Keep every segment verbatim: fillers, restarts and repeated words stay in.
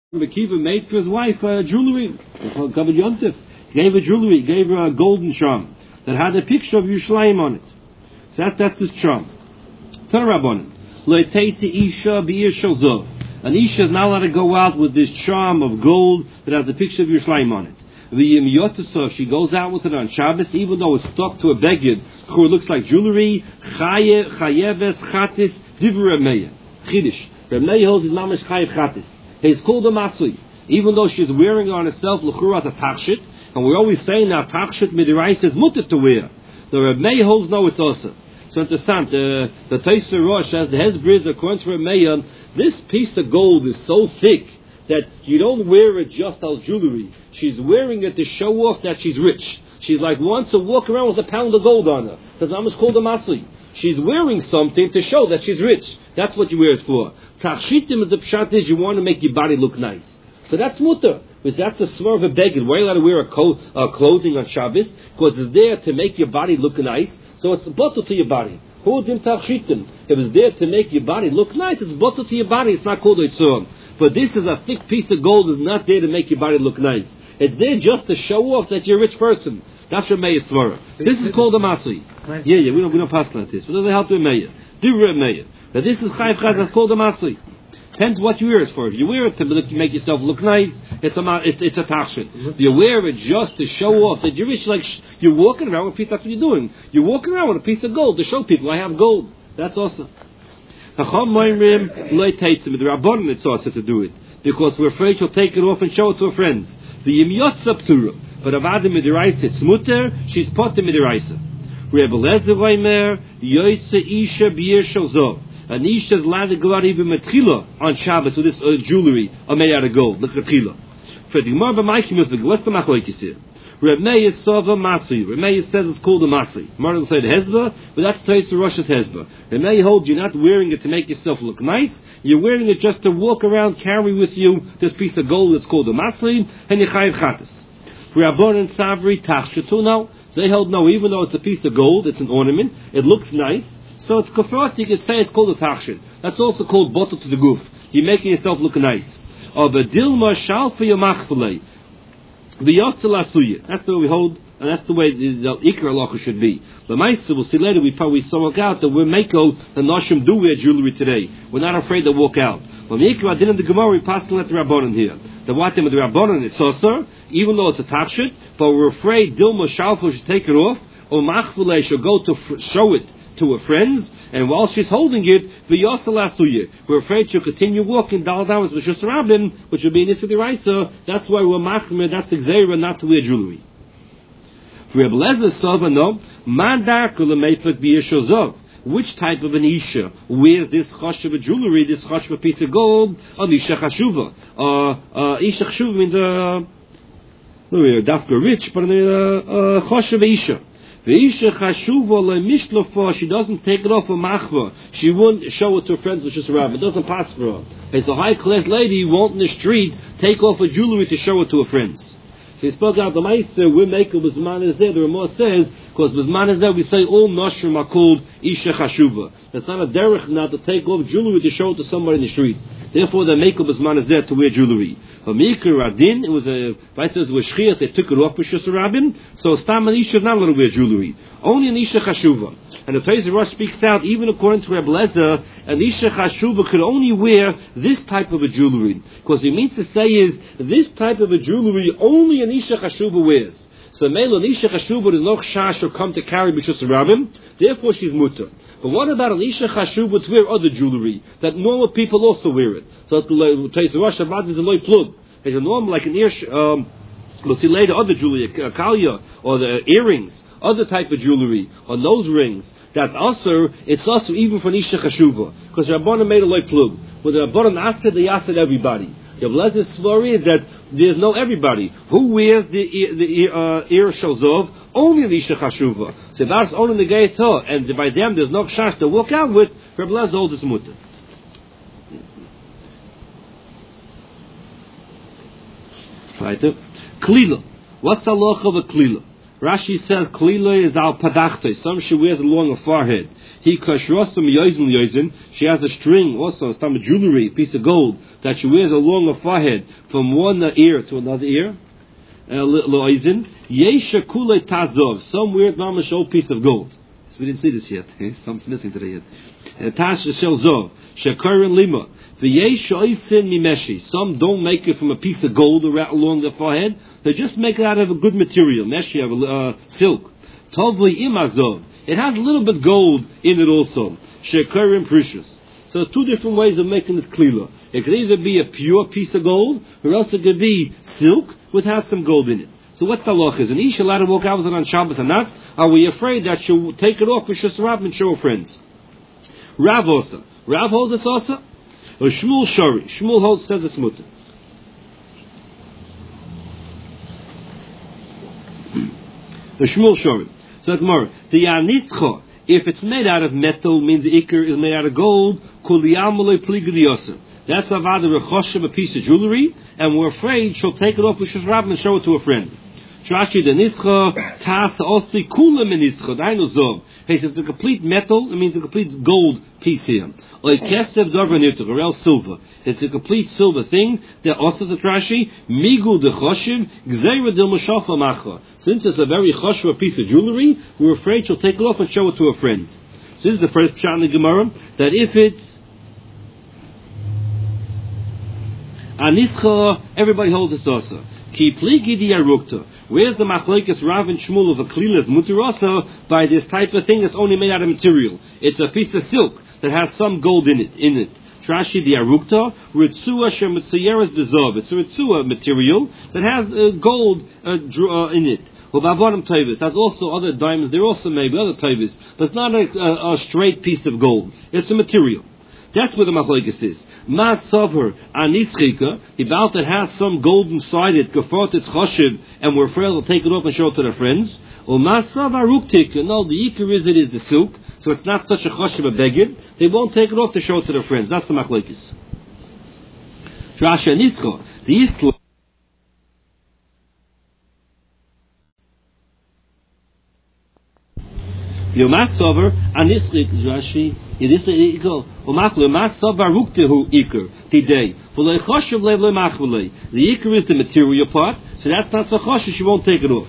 Akiva made for his wife uh, jewelry. Covered Yontif. Gave her jewelry. Gave her a golden charm that had a picture of Yerushalayim on it. So that, that's his charm. An Isha is not allowed to go out with this charm of gold that has a picture of Yerushalayim on it. If she goes out with it on Shabbos, even though it's stuck to a beged, it looks like jewelry. Chayeves chatis divra meya chidish. Reb Meir holds his mamash chayev chatis. He's called a masui, even though she's wearing on herself l'chura as a tachshit, and we're always saying now tachshit midirais is mutter to wear. The Reb Meir holds no, it's also. So interessant. Uh, the Teiser Rosh says the Hezbriz, according to Reb Meir, this piece of gold is so thick that you don't wear it just as jewelry. She's wearing it to show off that she's rich. She's like wants to walk around with a pound of gold on her. Says I'm called a masui. She's wearing something to show that she's rich. That's what you wear it for. Tachshitim is the pshat is you want to make your body look nice. So that's mutter. Because that's the swerve of a beggar. Why are you allowed to wear a co- uh, clothing on Shabbos? Because it's there to make your body look nice. So it's bottle to your body. Hudim tachshitim. If it's there to make your body look nice, it's bottle to your body. It's not called a tzor. But this is a thick piece of gold. It's not there to make your body look nice. It's there just to show off that you're a rich person. That's Reb Meir Svara. This is called a masui. Yeah, yeah, we don't we don't pass like this. But doesn't help Reb Meir. Do Reb Meir. Now this is chayv chaz. That's called a masui. Depends what you wear it for. If you wear it to make yourself look nice, it's a it's it's a tachshit. If you wear it just to show off that you're rich, like you're walking around with a piece. That's what you're doing. You're walking around with a piece of gold to show people I have gold. That's awesome. Chacham moimrim loy teitzim. The rabbanon it's also to do it because we're afraid she'll take it off and show it to her friends. The yimyotza p'tura. But Avada Midiraisa, it's mutter, she's potter Midiraisa. Reb Eliezer Reimer, Yoitze Isha B'yer Shalzov. An Isha is allowed to go out even with Chila on Shabbos with this uh, jewelry made out of gold, like a Chila. For the Gemara B'Maikim with the what's the Machlokes here? Reb Meir Sova Masui. Reb Meir says it's called a Masui. Gemara will say the Hezbollah, but that's Tais to Rosh's Hezbollah. Reb Meir holds you're not wearing it to make yourself look nice. You're wearing it just to walk around, carry with you this piece of gold that's called a Masui, and you chayiv chatas. Rabban and Savri Tachshatu now. They held no, even though it's a piece of gold, it's an ornament, it looks nice, so it's kafrat, you can say it's called a tachshit. That's also called bottle to the goof. You're making yourself look nice. Of a dilma shal for your machfalei. The yotzal asuya. That's the way we hold, and that's the way the, the ikar halacha should be. The meister, we'll see later, we probably saw out that we're mako, the noshim do wear jewelry today. We're not afraid to walk out. When the ikar didn't the Gemara, we passed let the rabbanon here. The what with the rabbanon it's also, even though it's a tachshit, but we're afraid Dilma Shalfo should take it off, or Machfuleh should go to fr- show it to her friends, and while she's holding it, v'yosel we're afraid she'll continue walking dal hours with Shus Rabbin, which will be in Issa D'Oraisa. That's why we're machmir, that's the Gzeira not to wear jewelry. For Reb Eliezer Sova, no, Mandar Kulamefek B'Yeshozov. Which type of an Isha wears this chashuva jewelry, this chashuva piece of gold? An Isha chashuva. Uh, uh, Isha chashuva means a uh, dafka rich, but a uh, chashuva Isha. The Isha chashuva le mishlofa. She doesn't take it off a machva. She won't show it to her friends with just a rabbi. It doesn't pass for her. As a high class lady, who won't in the street take off her jewelry to show it to her friends. She spoke out the meister. We make a Bisman is there. The Ramah says because Bisman is there. We say all noshrim are called Isha Chashuva. That's not a derech now to take off jewelry to show it to somebody in the street. Therefore, the make of Bisman is there to wear jewelry. But Mikra Radin, it was a vice says was shchiyat. They took it off for Shus Rabbin. So Stam and Isha is not allowed to wear jewelry. Only an Isha Chashuva. And the Teizer Rosh speaks out, even according to Reb Eliezer, an Isha Chashuva could only wear this type of a jewelry. Because he means to say is, this type of a jewelry only an Isha Chashuva wears. So Mela, an Isha Chashuva does not shash or come to carry B'Shus Rabbim, therefore she's mutter. But what about an Isha Chashuva to wear other jewelry, that normal people also wear it? So the Teizer Rosh Shabbat is a loy plug. It's a normal, like an ear, um, we'll see later, other jewelry, a kalya, or the earrings, other type of jewelry, or nose rings. That's also, it's also even for Nisha Chashuva. Because Rabbanan made a loy plug. With the Rabbanan asked they asked everybody. The Blez's story is that there's no everybody. Who wears the the uh, ear shalzov? Only the Nisha Chashuva. So that's only the gay Torah. And by them there's no chash to walk out with. Rabban's oldest mutter. Right. Klila. What's the halacha of a klila? Rashi says klila is al padachta. Some she wears along her forehead. He kashrosam yoizin yoizin. She has a string, also some jewelry, piece of gold that she wears along her forehead from one ear to another ear. Loizin yesha kule tazov. Some wear mamash old piece of gold. So we didn't see this yet. Something's missing today yet. Tash shel zov shekarin lima. Some don't make it from a piece of gold along the forehead. They just make it out of a good material. Meshi, uh, silk. Tovli imazov. It has a little bit gold in it also. Shekarim precious. So two different ways of making it klila. It could either be a pure piece of gold, or else it could be silk which has some gold in it. So what's the halach? Is an isha allowed to walk out with it on Shabbos or not? Are we afraid that she'll take it off with Shusarab and show her friends? Rav also. Rav holds this also. Or Shmuel Shari. Shmuel holds says it's mutter. The Shmuel Shari. So it's more. The Yanischa, if it's made out of metal, means the ikar is made out of gold. Kuliyamale pligidiyasa. That's avad rechoshim, a piece of jewelry, and we're afraid she'll take it off with Shusarab and show it to a friend. Trashi the nischa tas osi kula menischa. Dainu zov. He says it's a complete metal. It means a complete gold piece here. Or kesev davar nituk, or else silver. It's a complete silver thing. There also the Trashi migu de choshiv gzeira dil mashafa macha. Since it's a very choshev piece of jewelry, we're afraid she'll take it off and show it to a friend. So this is the first pshat in the Gemara, that if it's anischa, everybody holds this also. Ki pligi di arukta. Where's the machlekes Rav and Shmuel of a klilas mutirasa by this type of thing that's only made out of material? It's a piece of silk that has some gold in it. In it, Trashi the arukta ritzua shemitzayeres bezov. It's a ritzua material that has uh, gold uh, dr- uh, in it. Ubavonim tavis. That's also other diamonds. They're also maybe other tavis, but it's not a, a, a straight piece of gold. It's a material. That's where the machlekes is. Ma sover anischika, about that has some gold inside it, gefort its choshev, and we're afraid to take it off and show it to their friends. Or ma sover ruktika, no, the ikar is it is the silk, so it's not such a choshev a beged. They won't take it off to show it to their friends. That's the machlekes. Trasha nischa, the isla. Yomas sover anischik, Rashi. It is the equal. Umakle mas savar ruktehu ikar today. V'lei choshev lev lemachvulei. The ikar is the material part, so that's not so choshev. She won't take it off.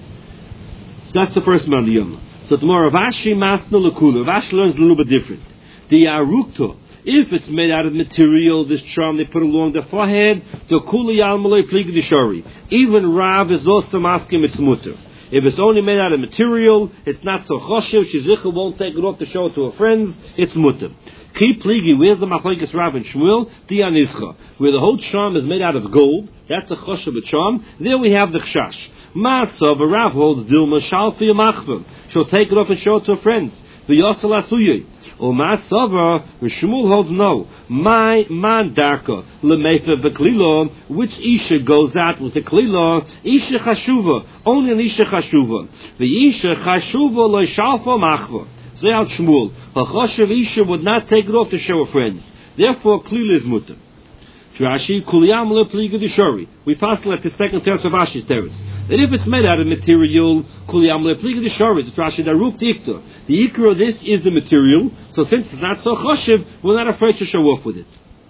So that's the first man, the yom. So tomorrow, Vashi masna lekula. Vashi learns a little bit different. The arukta, if it's made out of material, this charm they put along the forehead, so kuli almalei pligi dishari. Even Rav is also masking its mutter. If it's only made out of material, it's not so choshev. Shizicha won't take it off to show it to her friends. It's mutter. Ki pligi, where's the machlekes Rav and Shmuel? The anischa, where the whole charm is made out of gold. That's a choshev a charm. There we have the chshash. Masav, Rav holds dilma shalfi amachva. She'll take it off and show it to her friends. The yosel asuyei. O Masava, Shmuel holds no. My man darka lemefa beklila, which isha goes out with the klila? Isha chashuva, only an isha chashuva. The isha chashuva lo shalfa machva. Say out Shmuel, Choshev isha would not take it off to show her friends. Therefore, klila is mutter. Rashi kuliyam le pliga dishori. We pass like the second test of Rashi's teretz. That if it's made out of material, kuliyam le pliga dishori. It's Rashi daruk tikta. The ikra of this is the material. So since it's not so choshev, we're not afraid to show off with it.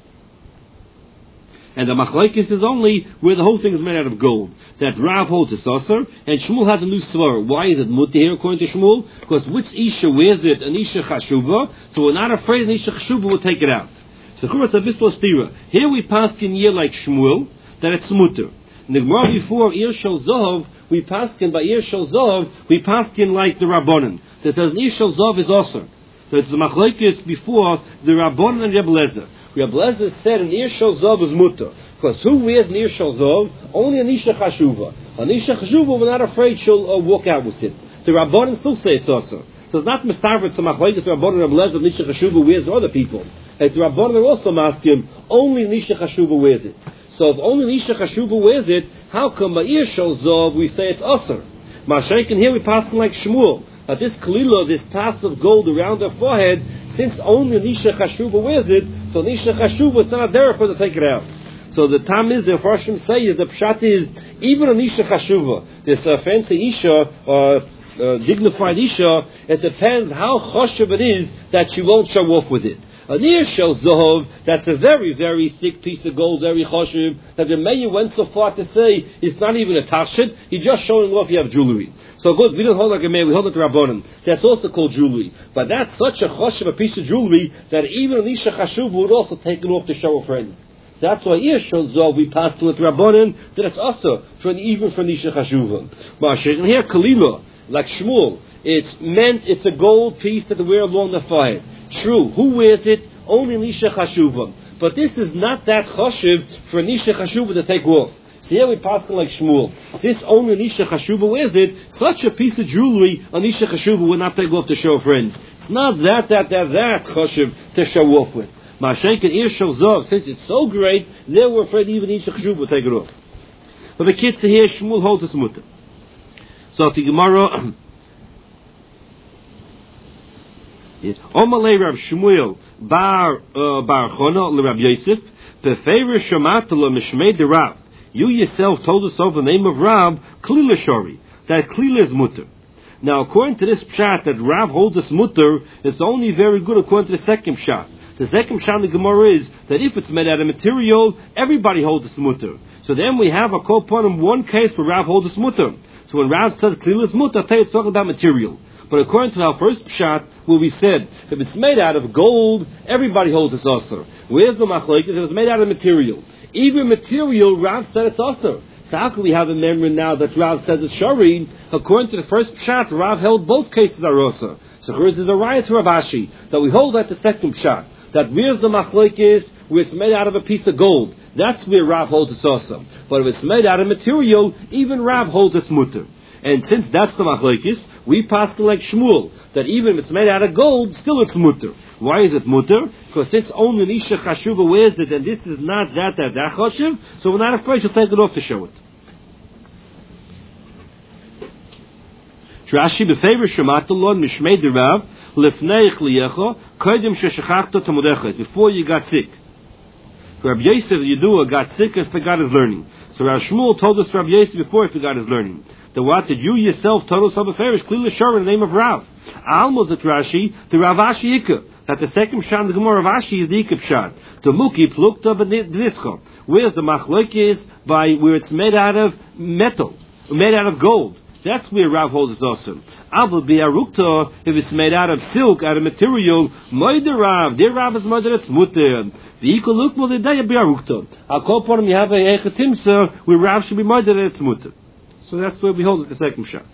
And the machlekes is only where the whole thing is made out of gold. That Rav holds a saucer, and Shmuel has a new svar. Why is it mutter here according to Shmuel? Because which isha wears it? An isha chashuva. So we're not afraid an isha chashuva will take it out. So here we pass in year like Shmuel that it's mutter. In the Gemara before Ir Shel Zov, we pass in by Ir Shel Zov, we pass in like the Rabbanan. That says Ir Shel Zov is also. So it's the machlekes before the Rabbanan and Rebbe Lezer. Rebbe Lezer said an Ir Shel Zov is mutter. Because who wears an Ir Shel Zov? Only an Isha Chashuva. An Isha Chashuva, we're not afraid she'll uh, walk out with it. The Rabbanan still say it's also. So it's not mistarvet to machlekes Rabbanan and Rebbe Lezer, Isha Chashuva wears other people. And the Rabbanan also ask him, only Nisha Chashuva wears it. So if only Nisha Chashuva wears it, how come by Ir Shel Zov we say it's Asr? Mashenkin here we pass like Shmuel. That this Kalila, this task of gold around her forehead, since only Nisha Chashuva wears it, so Nisha Chashuva, it's not there for her to take it out. So the Tam is, the Farshim say, is the Pshat is, Even an Isha Chashuva, this uh, fancy Isha, uh, uh, dignified Isha, it depends how chashuv it is that she won't show off with it. A near shel zohov, that's a very, very thick piece of gold, very chashuv, that the mayor went so far to say it's not even a tashit, he's just showing off you have jewelry. So good, we don't hold like a mayor, we hold it to Rabbanim. That's also called jewelry. But that's such a chashuv, a piece of jewelry, that even an Isha Chashuv would also take it off to show her friends. So that's why here shows Zohar we pass to it Rabbanim, that it's also for even for Nisha Chashuva. But here Kalila, like Shmuel, it's meant it's a gold piece that they wear along the forehead. True, who wears it? Only Nisha Chashuva. But this is not that chashuv for Nisha Chashuva to take off. So here we pass like Shmuel. This only Nisha Chashuva wears it. Such a piece of jewelry a Nisha Chashuva would not take off to show friends. It's not that that that that chashuv to show off with. Mashenk and Ir Shel Zov, since it's so great, they were afraid even Isha Chashuv would take it off. But the kids here, Shmuel holds his mutter. So the Gemara, Omalei Rab Shmuel Bar Bar Chona Le Rab Yosef Befeir Shamat Le Mishmei De Rab. You yourself told us over the name of Rab Klila Shori, that Klila is mutter. Now, according to this pshat that Rab holds us mutter, it's only very good according to the second pshat. The second pshat in the Gemara is that if it's made out of material, everybody holds this mutter. So then we have a kol ponim one case where Rav holds this mutter. So when Rav says klilas mutter, I tell you it's talking about material. But according to our first pshat, will be said if it's made out of gold, everybody holds this also. Where's the machlokes? If it's made out of material, even material, Rav said it's also. So how can we have a memory now that Rav says it's shari? According to the first pshat, Rav held both cases are also. So here's a riot to Rav Ashi that we hold at the second pshat. That where's the machlokes, where it's made out of a piece of gold. That's where Rav holds it's also. But if it's made out of material, even Rav holds it's mutter. And since that's the machlokes, we pass like Shmuel, that even if it's made out of gold, still it's mutter. Why is it mutter? Because since only Nisha Chashuva wears it, and this is not that, that, that chashuv, so we're not afraid she'll take it off to show it. Rashi befavor Shematalon Mishmei de Rav Lefnei Chliyecho Kodim Sheshachachto Tamudecha. Before you got sick, Rabbi Yosef Yedua got sick and forgot his learning. So Rav Shmuel told us Rabbi Yosef before he forgot his learning. The what did you yourself told us of a farish Klila Shor in the name of Rav. Almost at Rashi the Rav Ashi Ikka. That the second pshat in the Gemara of Ashi is the Ikka pshat. The Muki Plukta B'Dvischa. Where's the machlokes by where it's made out of metal, made out of gold. That's where Rav holds is awesome. Abel bi'arukta, if it's made out of silk, out of material, moider Rav, their Rav is moider, it's mutter. The equal look will the day bi'arukta. I'll call upon him, you have a echetimsa, where Rav should be moider, it's mutter. So that's where we hold it, the second shot.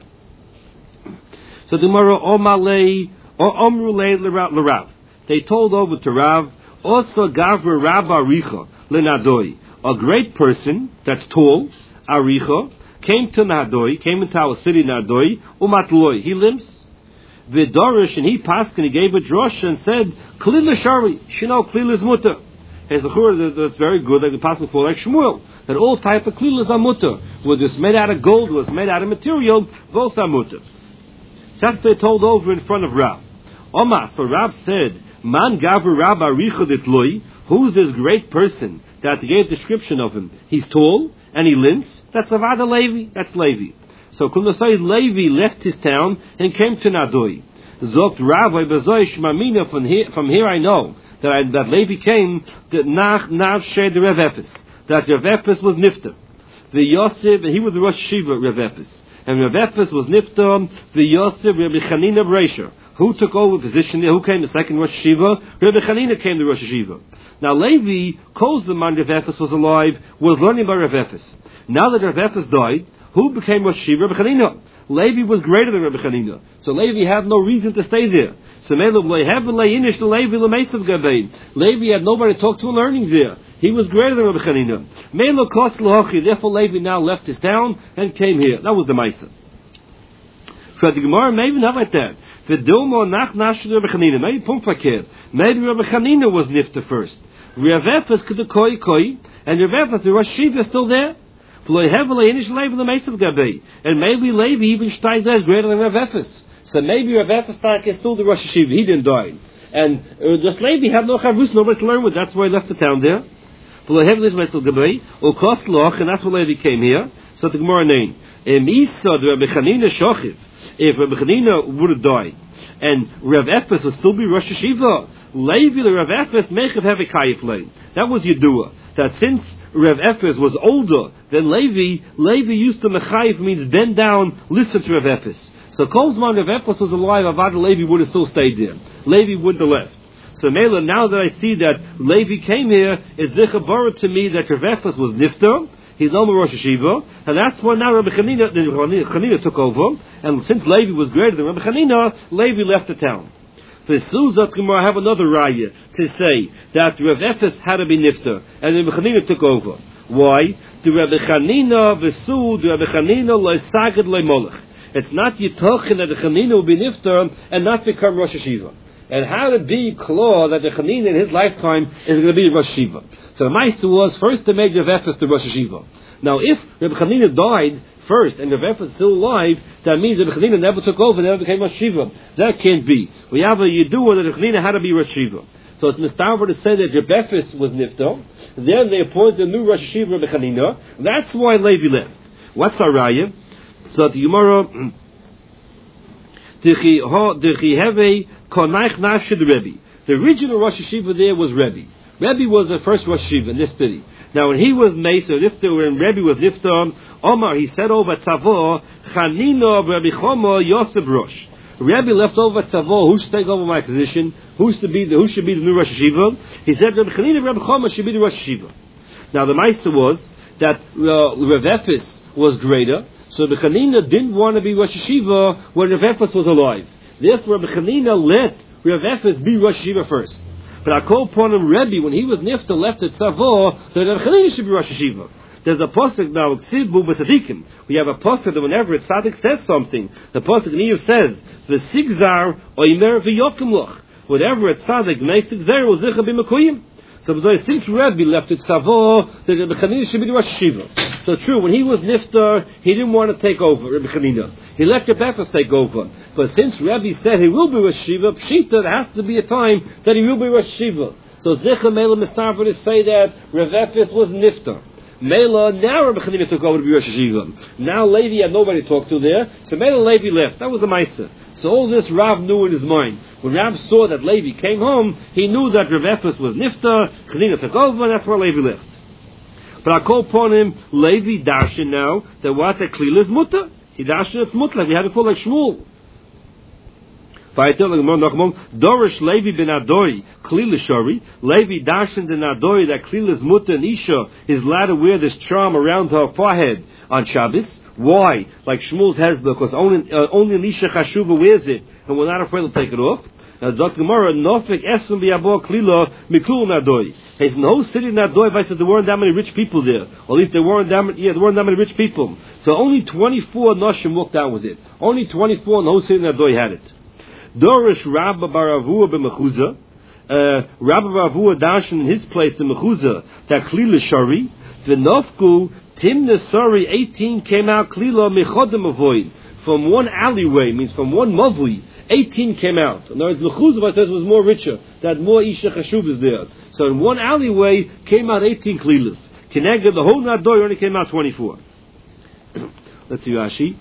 So tomorrow, Omalei, or Omrulei l'Rav. They told over to Rav, also Gavra Rav Aricha, l'Nadoi. A great person, that's tall, Aricha, came to Nadoi, came into our city Nadoi, umatloi, he limps. Vidorish, and he passed and he gave a drosh and said, Klila Shari, Shino Klila is mutter. As the Chur, that's very good, like the passing for like Shmuel, that all type of Klilas are mutter. Whether it's made out of gold, whether it's made out of material, both are mutter. That's they told over in front of Rav. Omar, so Rav said, Man Gavra Rav Aricha Ditloi, who's this great person that gave description of him? He's tall and he limps. That's Avada Levi. That's Levi. So Kulasai Levi left his town and came to Nadoi. Zogt Rabbi Bezoi Shmamina. From here, from here I know that I, that Levi came to Nach Nav Shed Rev Epis. That Rev Epis was Nifta. The Yosef, and he was the Rosh Shiva Rev Epis. And Rev Epis was Nifta. The Yosef Rabbi Chanina Bresher. Who took over position there? Who came the second Rosh Shiva? Rabbi Chanina came to Rosh Shiva. Now Levi, Kozman Rev Epis was alive, was learning by Rev Epis. Now that Rav Epis died, who became Rosh Shiva? Rabbi Chanina. Levi was greater than Rabbi Chanina. So Levi had no reason to stay there. So Levi had nobody to talk to and learning there. He was greater than Rabbi Chanina. Therefore Levi now left his town and came here. That was the Maisa. For the Gemara, maybe not like that. Maybe Maybe Rabbi Chanina was nifta first. Rav Epis could the koi koi, and Rav Epis, the Rosh Shiva, is still there. And maybe Levi even steins is greater than Rav Epis. So maybe Rav Epis is still the Rosh Shiva. He didn't die. And uh, just Levi had no chavus, nobody to learn with. That's why he left the town there. And that's why Levi came here. So the Gemara name. Im Isa the Rabbi Chanina Shochiv. If Rabbi Chanina would have died, and Rav Ephes would still be Rosh Hashiva, Levi the Rav Ephes mechav have a kayif lane. That was Yedua. That since Rav Ephes was older than Levi, Levi used to mechayif means bend down, listen to Rav Ephes. So Kolzman Rav Ephes was alive, Avad Levi would have still stayed there. Levi wouldn't have left. So Mela, now that I see that Levi came here, it's zichabara to me that Rav Ephes was nifter. He's no more Rosh Hashiva, and that's why now Rabbi Chanina, Chanina took over, and since Levi was greater than Rabbi Chanina, Levi left the town. For Suzat Gemara, I have another raya to say that Rav Ephes had to be nifter, and Rabbi Chanina took over. Why? The Rabbi Chanina v'su, the Rabbi Chanina lo'isagad lo'imolech. It's not yitochin that the Chanina will be nifter and not become Rosh Hashiva. And how to be clear that the Chanina in his lifetime is going to be Rosh Hashiva. So the Ma'aser was first to make Rav Ephes the Rosh Hashiva. Now if Rabbi Chanina died first and Rav Ephes is still alive, that means Rabbi Chanina never took over, never became Rosh Hashiva. That can't be. We have a Yedua that Rabbi Chanina had to be Rosh Hashiva. So it's mistaver to say that Rav Ephes was Nifto. Then they appointed a new Rosh Hashiva, Rabbi Chanina. That's why Levi left. What's our raya? So the Gemara, the original Rosh Hashiva there was Rebbe. Rebbe was the first Rosh Hashiva in this city. Now when he was Mesa, when Rebbe was Nifta, Omar, he said over Tzavor, Chanina Rebbe Choma Yosef Rosh. Rebbe left over Tzavor, who should take over my position? Who's to be the, who should be the new Rosh Hashiva? He said Rebbe Chanina Rebbe Choma should be the Rosh Hashiva. Now the Meister was that uh, Rav Ephes was greater, so Rebbe Chanina didn't want to be Rosh Hashiva when Rav Ephes was alive. Therefore Rebbe Chanina let Rav Ephes be Rosh Hashiva first. But I call upon him Rebbe, when he was Nifta left at Tzavor, that Rav Chanina should be Rosh Hashiva. There's a pasuk now, Ksibu b'Tzadikim. We have a pasuk that whenever a tzaddik says something, the pasuk in Iyov says, V'sigzar oimer v'yokim loch. Whatever a tzaddik makes sigzar, will zicha b'mekuyim. So since Rebbe left at Tzavor, that Rebbe Chanina should be the Rosh Hashiva. So true, when he was Nifta, he didn't want to take over Rebbe Chanina. He let Rav Ephes take over. But since Rebbe said he will be Rosh Hashiva, Pshita, there has to be a time that he will be Rosh Hashiva. So Zicha Mela Mistaver to say that Rav Ephes was Nifta. Mela, now Rebbe Chanina took over to be Rosh Hashiva. Now Levi had nobody to talk to there, so Mela Levi left. That was the Meiser. So all this Rav knew in his mind. When Rav saw that Levi came home, he knew that Rav Ephes was Nifta, Chanina took over, and that's where Levi left. But I call upon him, Levi Darshan now, that what the Klila is Mutter. He Darshan it's Mutter, like we had before, like Shmuel. Dorish Levi ben Adoi, Klila Shari, Levi Darshan ben Adoi, that Klila is Mutter and Isha is allowed to wear this charm around her forehead on Shabbos. Why? Like Shmuel has, because only uh, only Nisha Chashuva wears it, and we're not afraid to take it off. Now, Zot Gemara, Nofik Esum B'Yabo Klila Mikul Nadoi. His whole city Nadoi, I said there weren't that many rich people there. Or at least there weren't that many, yeah, there weren't that many rich people. So only twenty-four Noshim walked out with it. Only twenty-four in the whole city Nadoi had it. Dorish Rabba Baravua B'Mechuza. Uh, Rabba Baravua Darshan in his place in Mechuza, that Klila Shari. V'Nofku Timna Sari eighteen came out Klila Mechodem Avoid. From one alleyway, means from one Mavli, eighteen came out. In other words, Mechuzah says was more richer, that more Isha Chashuvas there. So in one alleyway came out eighteen Klilas. Kenega, the whole Nadoy only came out twenty-four. Let's see Rashi.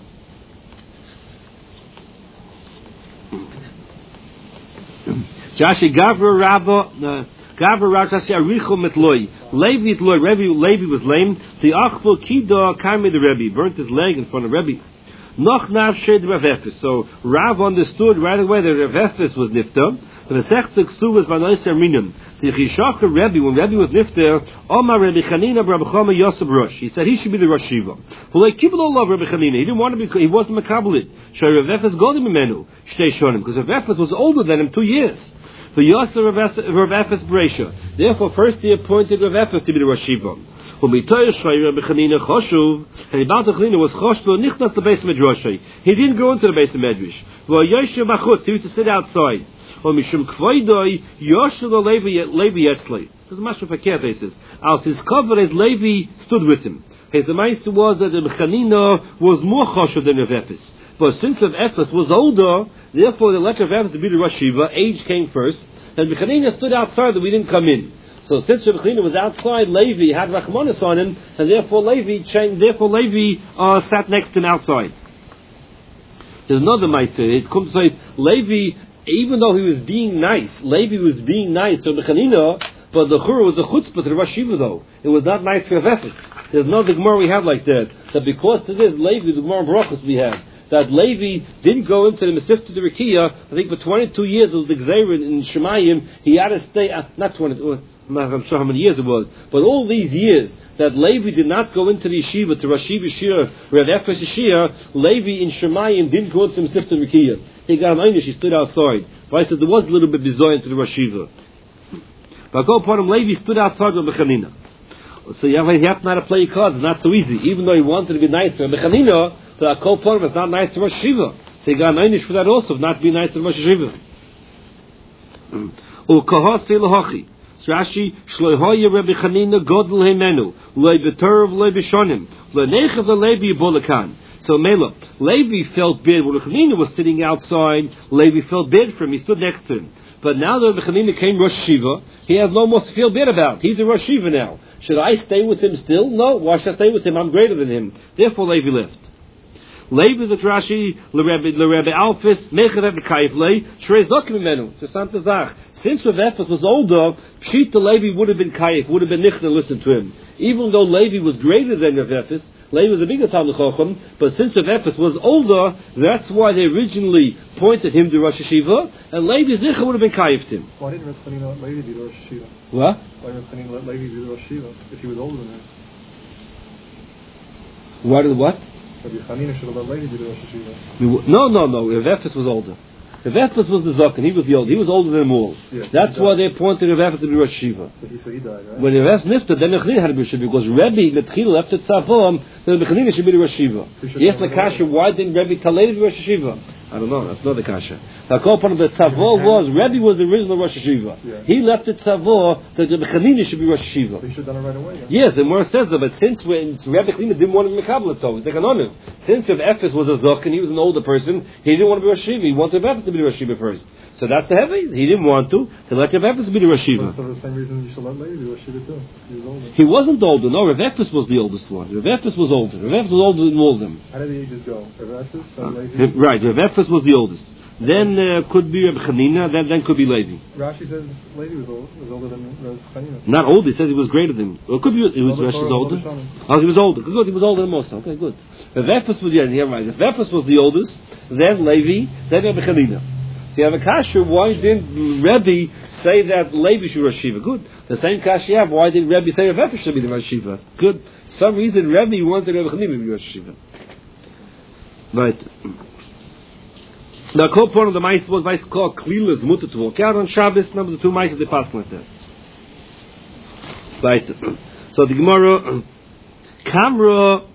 Jashi Gavra Rabba. Gavra Rashi Aricho Metloi. Levi Tloi. Levi was lame. The Achbel Kida Kami the Rebbe burnt his leg in front of Rebbe. Noch Nav Shed Rav Ephes. So Rav understood right away that Rav Ephes was Nifta. The Sechta Ksu was Banoiser Minim. The Chishach Rebbe, when Rebbe was Nifta, Omar Rebbe Chanina Rebbe Chama Yosef Rosh. He said he should be the Rosh Shiva. Well, like people don't love Rebbe Chanina. He didn't want to be. He wasn't Makabelit. Shai Rav Ephes Godim Imenu Shtei Shonim, because Rav Ephes was older than him two years. For Yosef Rav Ephes Bereisha. Therefore, first he appointed Rav Ephes to be the Rosh Shiva. And about the Chanina was Choshbo Nichnas the base of Medrash. He didn't go into the base of Medrash. He used to sit outside. Or Mishum Kvoidoi Yoshua Levi Levi Yetzlei. There's a mashma fakir basis. As his cover as Levi stood with him. His ma'aser was that the Chanina was more choshev than Rav Ephes. But since Rav Ephes was older, therefore the let Rav Ephes to be the Rosh Shiva, age came first, and the Chanina stood outside and we didn't come in. So So since Rabbi Chanina was outside, Levi had Rachmanis on him, and therefore Levi changed, therefore Levi uh, sat next to him outside. There's another Meister. It comes to say, Levi, even though he was being nice, Levi was being nice to Rabbi Chanina, but the Chur was a chutzpah to the Rosh Yeshiva though. It was not nice for Efes. There's another Gemara we have like that. That because to this, Levi, the Gemara Brachos we have, that Levi didn't go into the Mesif to the Rikiya, I think for twenty-two years it was the Gzeir in Shemayim, he had to stay, uh, not twenty, I'm not sure how many years it was, but all these years, that Levi did not go into the yeshiva, to Rashi Yeshir, Rav Efes Yeshir, Levi in Shemayim didn't go into the Mesif to the Rikiya. He got an einish, he stood outside. But I said there was a little bit bizoy into the Rashiva. But go upon him, Levi stood outside of Bechanina. So you have, you have to know how to play your cards. It's not so easy. Even though he wanted to be nice to Bechanina, so I call upon him, it's not nice to Rosh Yeshiva. So he got an einish for that also, not being nice to Rosh Yeshiva. Ukahas Selahachi. Rashi, Shloihoya Rebbe Chanina Godel Hemenu, Loi Beterv Loi Bishonim, Loi Nechav Levi Bolakan. So Mela, Levi felt bad when Chanina was sitting outside. Levi felt bad for him. He stood next to him. But now that Chanina came Rosh Yeshiva, he has no more to feel bad about. He's a Rosh Yeshiva now. Should I stay with him still? No. Why should I stay with him? I'm greater than him. Therefore, Levi left. Levi is a Rashi, L'Rebbe Alphys, Mechav Rebbe Kaifle, Shrei Zokim Menu, to Santa Zach. Since Rav Efes was older, Pshita Levi would have been Kaif, would have been Nichna to listen to him. Even though Levi was greater than Rav Efes, Levi was a bigger Talmud Chacham, but since Rav Efes was older, that's why they originally pointed him to Rosh Yeshiva, and Levi Zicha would have been Kaif him. Why didn't Rav Chanina let Levi be the Rosh Yeshiva? What? Why did Rav Chanina let Levi be the Rosh Yeshiva if he was older than him? Why did what? Rabbi Chanina should have let Levi be the Rosh Yeshiva. No, no, no. Rav Efes was older. Rav Efes was the Zokan. He was the old. He was older than them all. Yes, that's why they appointed Rav Efes to be Rosh Yeshiva. So he, so he died, right? When Rav Efes nifted, then Mechanina had to be Rosh Yeshiva because Rebbe Metchila left at Tzavom. Then Mechanina should be the Rosh Yeshiva. Yes, the Kasha. Why didn't Rebbe Talei be Rosh Yeshiva? I don't know. That's not the Kasha. The Kopan of the Tzavor was Rebbe was the original Rosh Yeshiva. Yeah. He left at Tzavor that the Mechanina should be Rosh Yeshiva. So he should have done it right away. Yeah? Yes, and Mor says that. But since when Rebbe Mechanina didn't want to be Mekabel Tov, they can on him. Since Rav Efes was a Zok and he was an older person, he didn't want to be Rosh Yeshiva. He wanted Rav Efes to be the Rosh Yeshiva first. So that's the heavy. He didn't want to. To let Rav Efes be the Rosh Yeshiva. So for the same reason you should let Levi be Rosh Yeshiva too. He was older. He wasn't older. No, Rav Efes was the oldest one. Rav Efes was older. Rav Efes was older than all of them. How did the ages go? Rav Efes, then Uh, Levi? right. Rav Efes was the oldest. Then uh, could be Reb Chanina. Then then could be Levi. Rashi says Levi was, old, was older than Rav Chanina. Not old. He says he was greater than. Well, it could be. It was Rashi's older. Oh, he was older. Good. He was older than Musa. Okay, good. Rav Efes was yeah. Yeah, right. Rav Efes was the oldest. Then Levi. Then Reb Chanina. So you have a kasha. Why didn't Rebbe say that Levi should be Rosh Yeshiva? Good. The same kasha you have. Why did Rebbe say Rav Efes should be the Rosh Yeshiva? Good. For some reason Rebbe wanted Reb Chanina to be Rosh Yeshiva. Right. Now, the point of the mice was mice called Klilas Mutter to walk out on Shabbos. Number the two mice they passed like that. Right. So the Gemara, Kamra,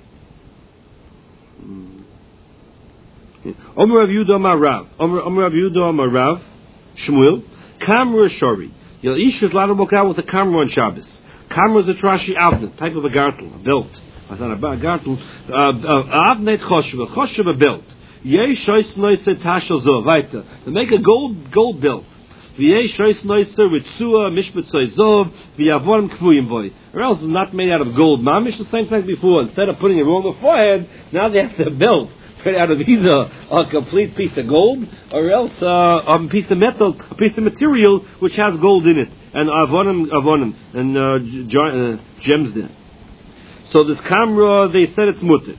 Omer Rav Yehuda Amar Rav, Omer Rav Yehuda Amar Rav, Shmuel, Kamra Shori. Your ish is allowed to walk out with a Kamra on Shabbos. Kamra is a trashy avnet, type of a gartel, a belt. That's not a gartel. Avnet Chosheva, Chosheva belt. Yesh shoyz noise tashel zo weiter. They make a gold gold belt. Yesh shoyz noise ritzua mishpat soizov v'yavorm kvuyim boy. Or else it's not made out of gold. Mamish the same thing before. Instead of putting it on the forehead, now they have the belt made out of either a complete piece of gold or else uh, a piece of metal, a piece of material which has gold in it and avonim avonim and uh, jo- uh, gems there. So this camera, they said it's mutter.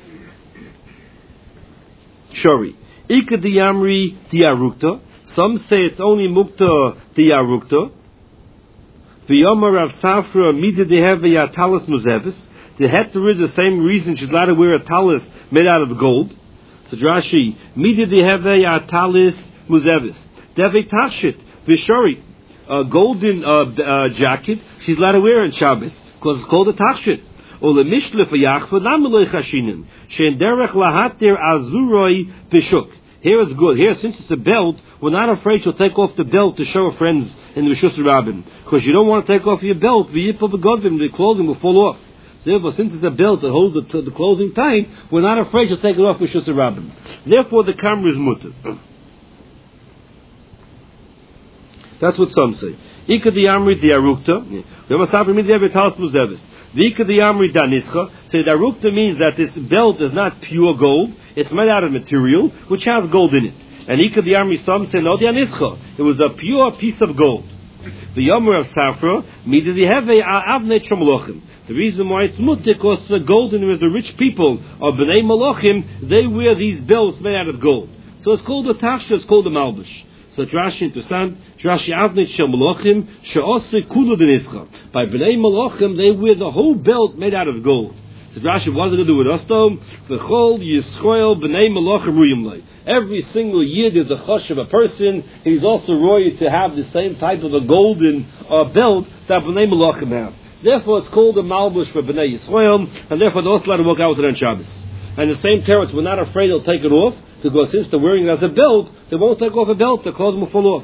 Shori. Ika diyamri diyarukta. Some say it's only mukta diyarukta. V'yomar Rav Safra mida deheve talis muzevis. The heter is the same reason she's allowed to wear a talis made out of gold. So Rashi, mida deheve talis muzevis. Deve tachshit v'shori. A golden uh, uh, jacket she's allowed to wear in Shabbos because it's called a tachshit. Or the mishlef yachva nameloi chashinin shein derech lahatir azuroi bishuk. Here it's good. Here, since it's a belt, we're not afraid she'll take off the belt to show her friends in the Rishus Rabbin, because you don't want to take off your belt. The yipul begodim, the clothing will fall off. So therefore, since it's a belt that holds the, the clothing tight, we're not afraid she'll take it off Rishus Rabbin. Therefore, the kamra is mutter. That's what some say. Ika the Amri the Arukta. The Masafri means every Talis Muzevis. The Ika the Amri da Nischa. So the Arukta means that this belt is not pure gold. It's made out of material which has gold in it. And Ika the Amri, some say no the Anischa. It was a pure piece of gold. The Yomer of Safra means the Heve Avnei Shomlochim. The reason why it's mutter because the golden is the rich people of Bnei Malachim, they wear these belts made out of gold. So it's called a Tasha, it's called a Malbish. So Rashi interesting. Rashi Avnei Shel Malachim she'osei kula d'nischa. By Bnei Malachim, they wear the whole belt made out of gold. So Rashi wasn't going to do with us though. V'chol Yisrael Bnei Malachim ruyim lei. Every single year there's a chosh of a person. He's also royal to have the same type of a golden uh, belt that Bnei Malachim have. Therefore, it's called a malbush for Bnei Yisrael, and therefore they're also allowed to walk out with it on Shabbos. And the same parents were not afraid they'll take it off, because since they're wearing it as a belt, they won't take off a belt, their clothes will fall off.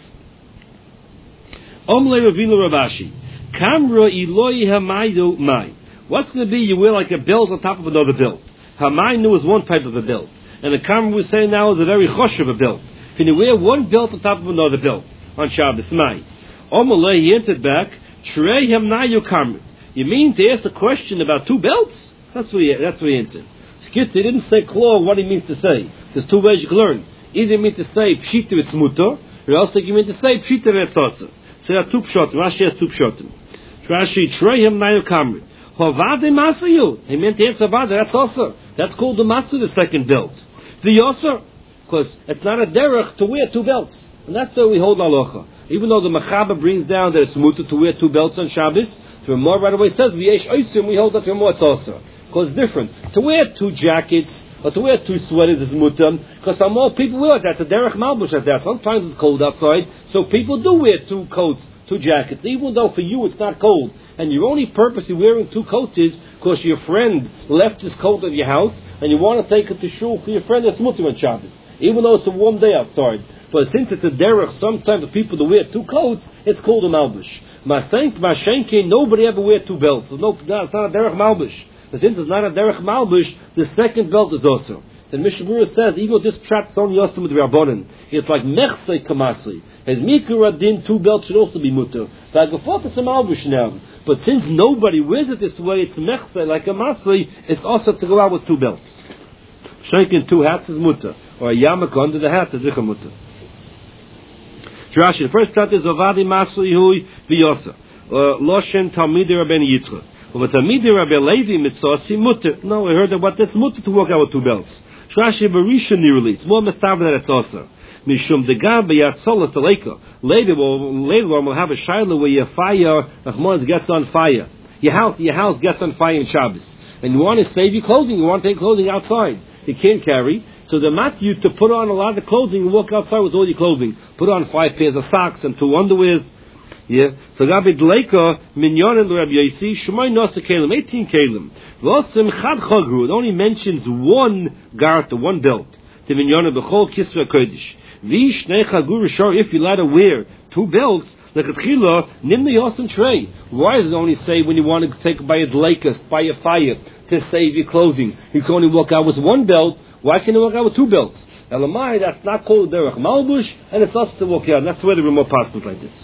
Omle Ravina Ravashi. Kamra Eloi Hamaydo Mai. What's going to be you wear like a belt on top of another belt? Hamaynu is one type of a belt. And the Kamra we're saying now is a very chosh of a belt. Can you wear one belt on top of another belt on Shabbos? Mai. Omle, he answered back, Shrei Hamnayu Kamra. You mean to ask a question about two belts? That's what he, that's what he answered. Skitz, he didn't say klor what he means to say. There's two ways you can learn. Either you mean to say pshita it's mutter, or else you mean to say pshita it's asa. So there are two pshatim. Rashi has two pshatim. Rashi, Shrei Hamnayu Kamra. Hovade Masayu. He meant to answer Hovade, that's asa. That's called the Masu, the second belt. The asa, because it's not a derech to wear two belts. And that's why we hold halacha. Even though the Machaba brings down that it's mutter to wear two belts on Shabbos, the Ramah right away says, V'yesh oisim, we hold that the Ramah it's also. Because it's different. To wear two jackets, or to wear two sweaters is mutter, because some more people wear that. It's a derech malbush at that. Sometimes it's cold outside, so people do wear two coats, two jackets, even though for you it's not cold. And your only purpose in wearing two coats is because your friend left his coat at your house, and you want to take it to shul for your friend that's mutter on Shabbos, even though it's a warm day outside. But since it's a derech, sometimes the people that wear two coats, it's called a malbush. Mashenke, nobody ever wear two belts. It's, no, it's not a derech malbush. But since it's not a derech malbush, the second belt is also. And Mishnah says, even though this trap's only also with Rabbanan, it's like mechse kamasi. As mikra din, two belts should also be mutter. V'agafot is a malbush now. But since nobody wears it this way, it's mechse like a masli. It's also to go out with two belts. Shenking two hats is mutter, or a yarmulke under the hat is a mutter. Rashi, the first prat is Ovadi Masli Hui V'yosa. Loshen Talmidei Rabbeinu Yitzchak. But Talmidei Rabbi Levi Mitzvasi Mutter. No, we heard that what that's mutter to walk out with two belts. Rashi Barisha nearly. It's more mistav than it's also. Mishum Degam B'Yatzola Taleka. Later, we'll, later on we'll have a shaila where your fire, Nachmon gets on fire. Your house, your house gets on fire in Shabbos. And you want to save your clothing. You want to take clothing outside. You can't carry. So they mat you to put on a lot of clothing and walk outside with all your clothing. Put on five pairs of socks and two underwears. Yeah. So Gabi Dleika, Minyon and Rabbi Yossi, Shemai Nosa Kalim, eighteen Kalim. Vosim Chad Chagru, it only mentions one garter, one belt. The Minyon Bechol Kisra Kodesh. Vish Nei Chagru Rishar, if you're allowed to wear two belts, Lechatchila, Nimni Yosim Trey. Why does it only say when you want to take by a Dleika, by a fire, to save your clothing? You can only walk out with one belt. Why can you walk out with two belts? Elamai, that's not called derech malbush, and it's us to walk out. That's where the remote passes like this.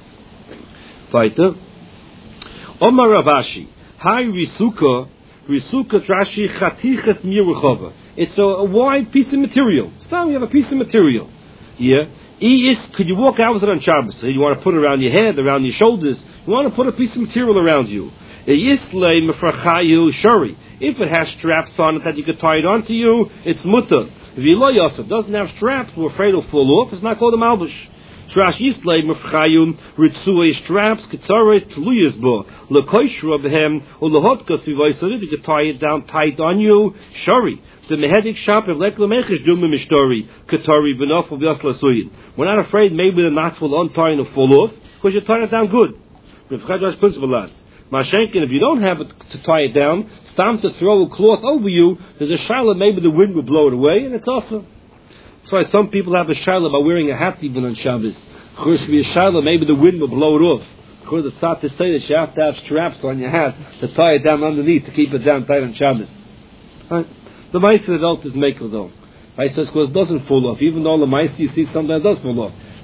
Weiter. Omar Ravashi, Hai Risuka, Risuka Trashi Chatiches Mirachova. It's a, a wide piece of material. Stop, you have a piece of material. Yeah. Is, could you walk out with it on Shabbos? So you want to put it around your head, around your shoulders. You want to put a piece of material around you. Yislei Mefrachayu Shari. If it has straps on it that you could tie it onto you, it's mutter. If it doesn't have straps, we're afraid it'll fall off. It's not called a malbush. Trash Yislei Mefrachayum Ritzuei straps Ketzares Tluyas Bo Lekoishra Behem or Lahotkas Vivaisad. You could tie it down tight on you. Shari. The Mehedik Shop of Leklemechish Duma Mishtori Ketari Benof of Yasla Suyin. We're not afraid maybe the knots will untie and fall off because you tie it down good. Rivchadrash principle lads. Mashenkin, if you don't have it to tie it down, it's time to throw a cloth over you. There's a shaila, maybe the wind will blow it away, and it's awesome. That's why some people have a shaila by wearing a hat even on Shabbos. Of course, if you have a shaila, maybe the wind will blow it off. Of course, it's not to say that you have to have straps on your hat to tie it down underneath to keep it down tight on Shabbos. Right? The mice adult is makel though. I says, because it doesn't fall off. Even though the mice you see sometimes does fall off.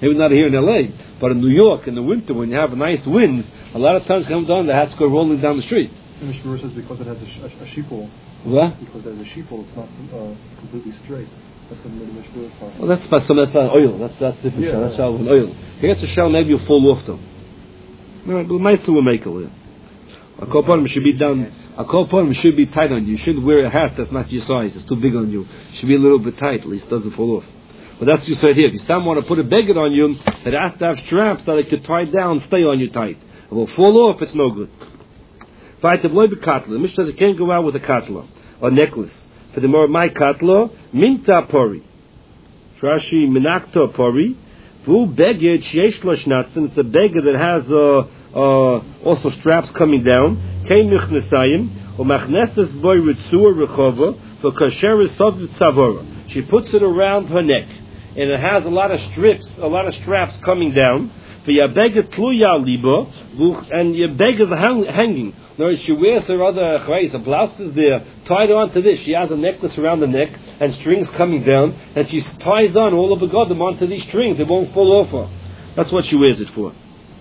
Maybe not here in L A, but in New York in the winter when you have nice winds, a lot of times come down, the hats go rolling down the street. The Mishnah says because it has a, sh- a, a sheeple. What? Because there's a sheeple, it's not uh, completely straight. That's the Mishnah part. Well, that's about some. That's about oil. That's that's different. Yeah, That's yeah. shell with oil. Here it's a shell, maybe you'll fall off them. No, but nice will make it. A kopon should be down. A kopon should be tight on you. You shouldn't wear a hat that's not your size. It's too big on you. It should be a little bit tight, at least it doesn't fall off. But that's what you said here. If you still want to put a beggar on you, it has to have straps that it could tie down, stay on you tight. It will fall off. It's no good. Fight the blow be katla. The Mishnah says it can't go out with a katla or necklace. For the more my katla, minta pori. Rashi minakta pori. Vu beggar sheyesh lo shnatzen. It's a beggar that has uh, uh, also straps coming down. Kei michnesayim or machneses boy ritzur rechova for kasher sod tzavora. She puts it around her neck, and it has a lot of strips, a lot of straps coming down. For your beggar tluya libo, and your beggar is hanging. No, she wears her other chrayes, her blouse is there, tied onto this. She has a necklace around the neck and strings coming down, and she ties on all of the godim onto these strings. They won't fall off her. That's what she wears it for.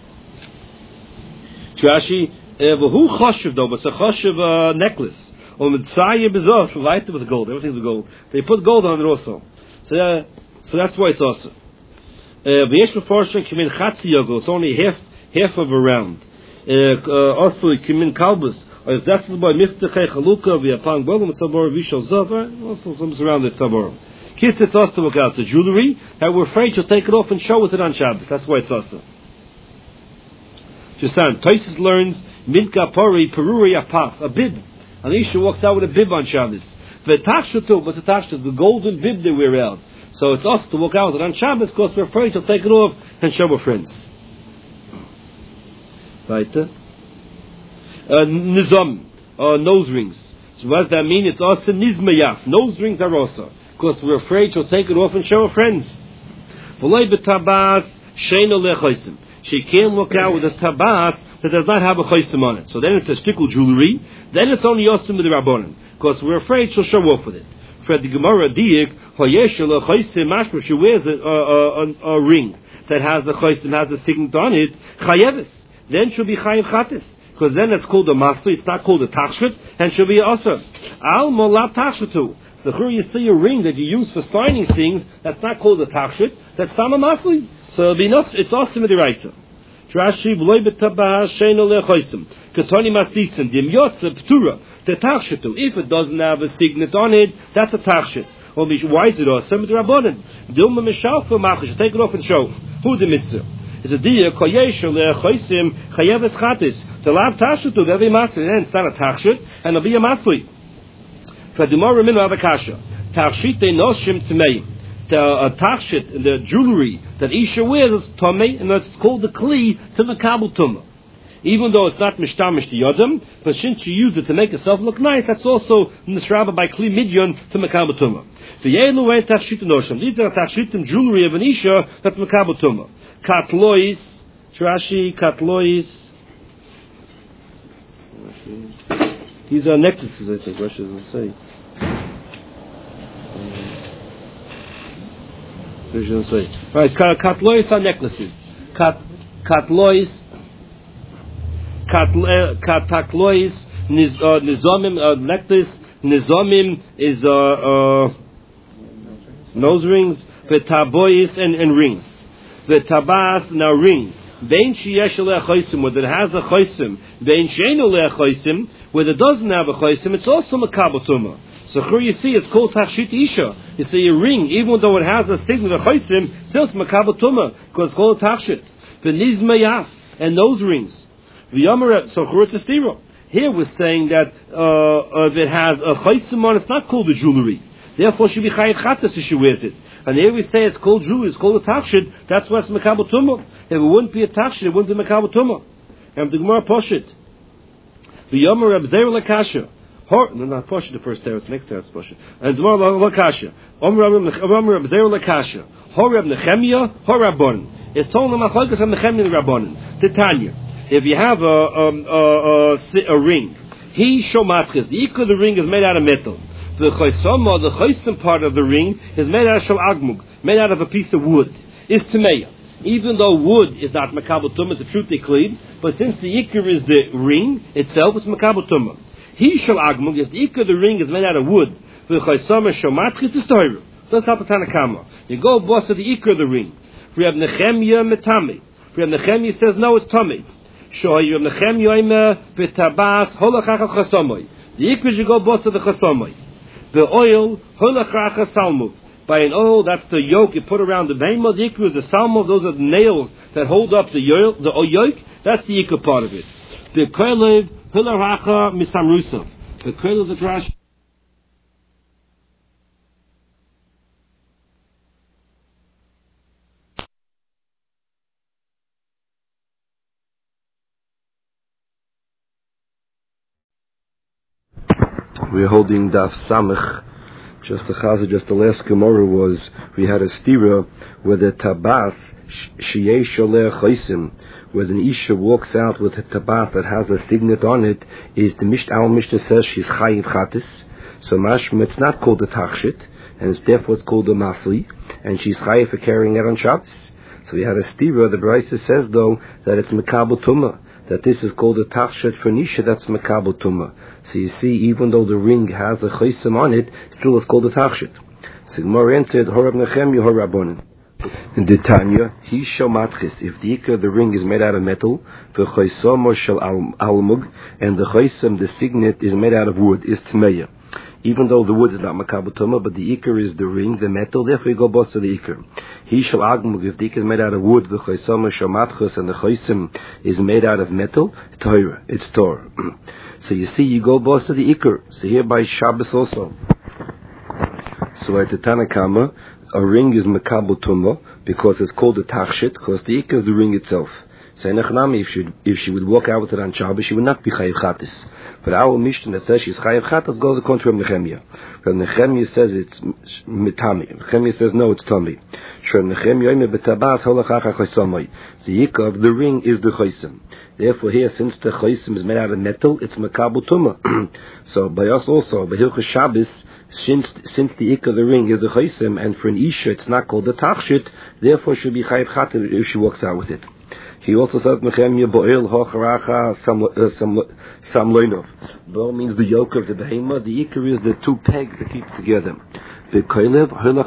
Trashi, who choshev though? But it's a choshev uh, necklace. Or mitzayim bezov, light with gold. Everything's with gold. They put gold on it also. So, uh, so that's why it's also. V'yesh meforshim kimin chatzi yogel. It's only half half of a round. Also kimin kalbus. Or if that's by miftechei chaluka v'yapang bolum tzabor v'shal zav. Also some surrounded tzabor. Kids, it's also to look out. So jewelry that we're afraid she'll take it off and show with it on Shabbos. That's why it's also. Jisan Taisus learns minka pori peruri apaf, a bib. An Isha walks out with a bib on Shabbos. The taksha too, but the taksha is the golden bib they wear out. So it's us to walk out with it on Shabbos because we're afraid to take it off and show our friends. Right? Uh, nizam, uh, nose rings. So what does that mean? It's also nizmayaf. Nose rings are also because we're afraid to take it off and show our friends. She can't walk out with a tabas that does not have a chaysim on it. So then it's a stickle jewelry. Then it's only yosim with the rabbonim because we're afraid she'll show off with it. For the Gemara diik hayeshel a chaysim mashma, she wears a, a, a, a ring that has a chaysim, has a signet on it. Chayeves. Then she'll be chayev chatis because then it's called a masli. It's not called a tachshit, and she'll be asur. Al molat tachshitu. So here you see a ring that you use for signing things. That's not called a tachshit. That's tam a masli. So it'll be not, it's awesome with the right. Rashi v'loy b'tabah sheino lechoisim katoni masdisim dim yotze p'tura the tachshitu. If it doesn't have a signet on it, that's a tachshit. Well, why is it awesome with the rabbanon? Dilma mishalfa machish. Take it off and show who the mitzvah. It's a dia koyesho lechoisim chayeves chatis to lav tachshitu. There'll be a masli. Then it's not a tachshit, and it'll be a masli. For the more reminu avakasha tachshite noshim tmeim. The uh, tachshit, the jewelry that Isha wears is tomei, and that's called the kli to the kabel tumah. Even though it's not mishtamish to yodam, but since you use it to make yourself look nice, that's also nisraba by kli midyon to makabel tumah. The yelu ain't tachshit noshim. These are tachshitim jewelry of an Isha that's makabel tumah. Katlois, Trashi, katlois. These are necklaces, I think. What should I say? Say. Right, katlois are necklaces. Kat, katlois, kataklois, niz, uh, nizomim, uh, necklace, nizomim is uh, uh, nose rings, v'tabois and, and rings. V'tabas, now ring. Vein sheyesh aleh choisim, whether it has a choisim. Vein she'ein aleh choisim, whether it doesn't have a choisim, it's also makabel tumah. So here you see it's called tachshit isha. You see a ring, even though it has a signet of chaysim, still it's makabel tumah because it's called tachshit. V'nizmayaf and those rings. V'yomer, so here it's a stira. Here we're saying that uh, if it has a chaysim on, it's not called a jewelry. Therefore, she be chayev chatas if she wears it. And here we say it's called jewelry, it's called a tachshit. That's why it's makabel tumah. If it wouldn't be a tachshit, it wouldn't be makabel tumah. And the Gemara poshit. V'yomer abzer lekasha. Hor, no, not Pasha, the first teretz, next teretz Pasha. And Zmar Lakasha. Omer Reb Zer Lakasha. Hor Reb Nechemia, Hor Rabbanon. It's told them Machlokes of Nechemia and Rabbanon. Titania. If you have a, um, a, a, a ring, he shomatzches. The equal of the ring is made out of metal. The chaysama, the chaysim part of the ring, is made out of shal agmug, made out of a piece of wood. Is tameya. Even though wood is not makabel tumah, it's a truth they clean, but since the ikar is the ring itself, it's makabel tumah. He shall agmug, if the ikar of the ring is made out of wood, v'chaysama shomatchis is toiru. That's how the Tanakama. You go boss of the ikar of the ring. We have Nechemia metami. We have Nechemia says no, it's tummy. Shoy Reb Nechemia ima betabas holachacha chasomoy. The ikar you go boss of the chasomoy. The oil holachacha salmu. By an oil, that's the yoke you put around the behemah. The ikar is the salmu. Those are the nails that hold up the yoke. The yoke. That's the ikar part of it. The kolev holachacha misamrusa. The kolev is a trash. We're holding Daf Samech. Just the Chaza, just the last Gemara was, we had a stira where the tabas, shiyei sholeh chaysim, where an Isha walks out with a tabas that has a signet on it, is the Mishnah, our Mishnah says she's chayiv chatis. So mashma, it's not called the tachshit, and it's therefore it's called the masli, and she's chayiv for carrying it on Shabbos. So we had a stira, the Brisa says though, that it's mekabel tumah, that this is called a tachshit for Nisha, that's mekabel tumah. So you see, even though the ring has a chaysim on it, still it's called a tachshit. So Gemara answered, Horab Nechemia, Horabonin. In the Tanya, he shall matchis, if the ikar of the ring is made out of metal, the chaysom shall almug, and the chaysim, the signet, is made out of wood, is tmeya. Even though the wood is not makabel tumah, but the ikar is the ring, the metal, therefore you go boss to the ikar. He shall agmug, if the ikar is made out of wood, the chaysom shall matchis, and the chaysim is made out of metal, Torah, it's Torah. So you see, you go boss to the ikar. So here by Shabbos also. So at the Tanakama, a ring is makabel tumah because it's called a tachshit, because the ikar is the ring itself. So if she if she would walk out with it on Shabbos, she would not be chayiv chatis. But our Mishnah that says she's chayiv chatis goes according to Reb Nechemia. Reb Nechemia says it's mitami. Reb Nechemia says no, it's tummy. Reb Nechemia ime betabas holachacha chaysamay. The ikar of the ring is the chaysim. Therefore, here, since the chaysim is made out of metal, it's makabel tumah. So, by us also, by Hilchos Shabbos, since since the ikar of the ring is the chaysim, and for an isha it's not called the tachshit, therefore should be chayiv chater if she walks out with it. He also says Nechemia bo'el hocharacha samloinov. Bo means the yoke of the behemah. The ikar is the two pegs that keep it together. The kolev